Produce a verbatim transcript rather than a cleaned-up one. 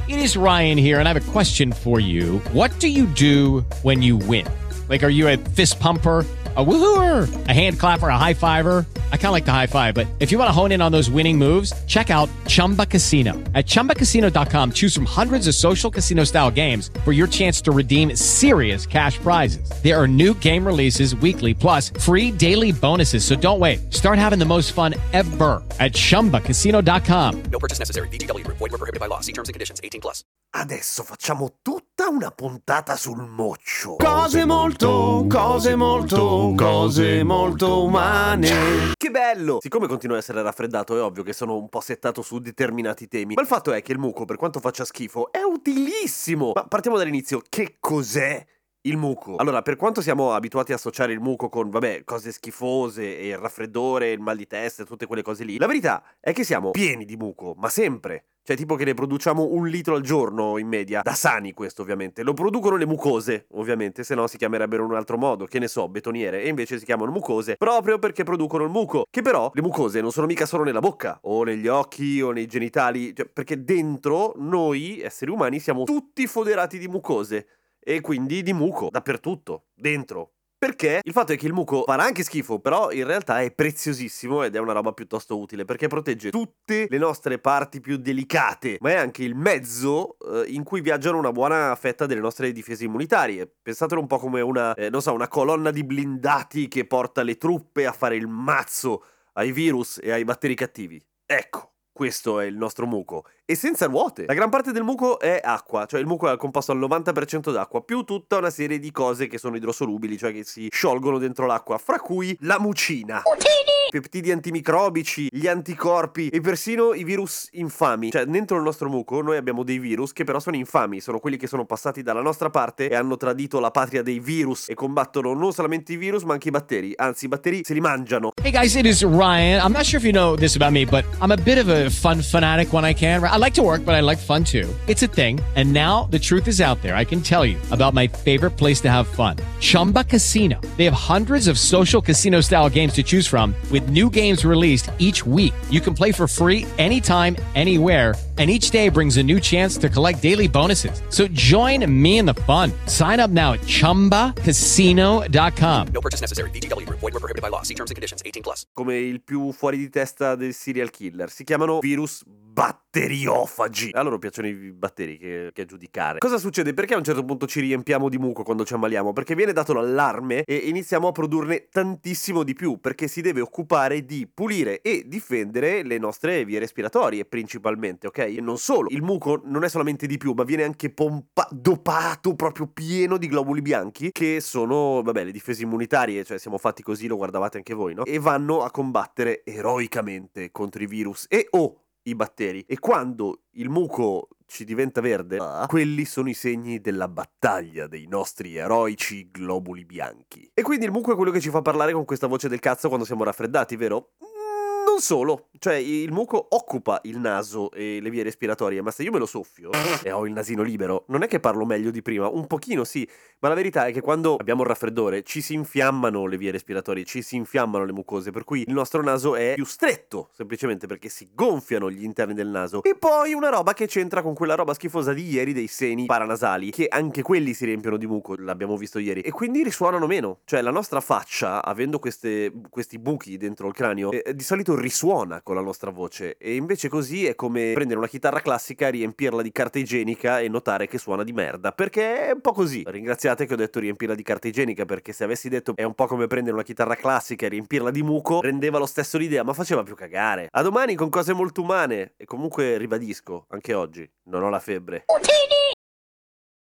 It is Ryan here, and I have a question for you. What do you do when you win? Like, are you a fist pumper, a woohooer, a hand clapper, a high fiver? I kind of like the high five, but if you want to hone in on those winning moves, check out Chumba Casino. At chumba casino dot com, choose from hundreds of social casino style games for your chance to redeem serious cash prizes. There are new game releases weekly, plus free daily bonuses. So don't wait. Start having the most fun ever at chumba casino dot com. No purchase necessary. V G W Group. Void where prohibited by law. See terms and conditions. eighteen plus. Adesso facciamo tutta una puntata sul moccio. Cose molto, cose molto, cose molto umane. Che bello! Siccome continuo a essere raffreddato, è ovvio che sono un po' settato su determinati temi. Ma il fatto è che il muco, per quanto faccia schifo, è utilissimo! Ma partiamo dall'inizio. Che cos'è il muco? Allora, per quanto siamo abituati a associare il muco con, vabbè, cose schifose e il raffreddore, il mal di testa e tutte quelle cose lì, la verità è che siamo pieni di muco, ma sempre. Cioè, tipo che ne produciamo un litro al giorno in media. Da sani questo, ovviamente. Lo producono le mucose, ovviamente, se no si chiamerebbero in un altro modo, che ne so, betoniere. E invece si chiamano mucose proprio perché producono il muco. Che però le mucose non sono mica solo nella bocca, o negli occhi, o nei genitali. Cioè, perché dentro noi, esseri umani, siamo tutti foderati di mucose. E quindi di muco, dappertutto, dentro. Perché il fatto è che il muco farà anche schifo, però in realtà è preziosissimo ed è una roba piuttosto utile, perché protegge tutte le nostre parti più delicate, ma è anche il mezzo eh, in cui viaggiano una buona fetta delle nostre difese immunitarie. Pensatelo un po' come una, eh, non so, una colonna di blindati che porta le truppe a fare il mazzo ai virus e ai batteri cattivi. Ecco. Questo è il nostro muco. E senza ruote. La gran parte del muco è acqua. Cioè il muco è composto al novanta per cento d'acqua, più tutta una serie di cose che sono idrosolubili, cioè che si sciolgono dentro l'acqua, fra cui la mucina, peptidi antimicrobici, gli anticorpi e persino i virus infami. Cioè dentro il nostro muco noi abbiamo dei virus che però sono infami. Sono quelli che sono passati dalla nostra parte e hanno tradito la patria dei virus e combattono non solamente i virus ma anche i batteri. Anzi, i batteri se li mangiano. Hey guys, it is Ryan. I'm not sure if you know this about me, but I'm a bit of a fun fanatic when I can. I like to work, but I like fun too. It's a thing. And now the truth is out there. I can tell you about my favorite place to have fun. Chumba Casino. They have hundreds of social casino style games to choose from with new games released each week. You can play for free anytime, anywhere. And each day brings a new chance to collect daily bonuses. So join me in the fun. Sign up now at chumba casino dot com. No purchase necessary. V G W Group. Void where prohibited by law. See terms and conditions. eighteen plus. Come il più fuori di testa del serial killer. Si chiamano virus batteriofagi. A loro piacciono i batteri che, che a giudicare. Cosa succede? Perché a un certo punto ci riempiamo di muco quando ci ammaliamo? Perché viene dato l'allarme e iniziamo a produrne tantissimo di più, perché si deve occupare di pulire e difendere le nostre vie respiratorie principalmente, ok? E non solo, il muco non è solamente di più, ma viene anche pompa- dopato, proprio pieno di globuli bianchi, che sono, vabbè, le difese immunitarie, cioè siamo fatti così, lo guardavate anche voi, no? E vanno a combattere eroicamente contro i virus e oh, i batteri. E quando il muco ci diventa verde, ah. quelli sono i segni della battaglia dei nostri eroici globuli bianchi. E quindi il muco è quello che ci fa parlare con questa voce del cazzo quando siamo raffreddati, vero? Non solo, cioè il muco occupa il naso e le vie respiratorie, ma se io me lo soffio e ho il nasino libero, non è che parlo meglio di prima, un pochino sì, ma la verità è che quando abbiamo il raffreddore ci si infiammano le vie respiratorie, ci si infiammano le mucose, per cui il nostro naso è più stretto, semplicemente perché si gonfiano gli interni del naso. E poi una roba che c'entra con quella roba schifosa di ieri dei seni paranasali, che anche quelli si riempiono di muco, l'abbiamo visto ieri, e quindi risuonano meno. Cioè la nostra faccia, avendo queste, questi buchi dentro il cranio, eh, di solito risuona con la nostra voce, e invece così è come prendere una chitarra classica, riempirla di carta igienica e notare che suona di merda, perché è un po' così. Ringraziate che ho detto riempirla di carta igienica, perché se avessi detto è un po' come prendere una chitarra classica e riempirla di muco, rendeva lo stesso l'idea, ma faceva più cagare. A domani con cose molto umane. E comunque ribadisco, anche oggi non ho la febbre.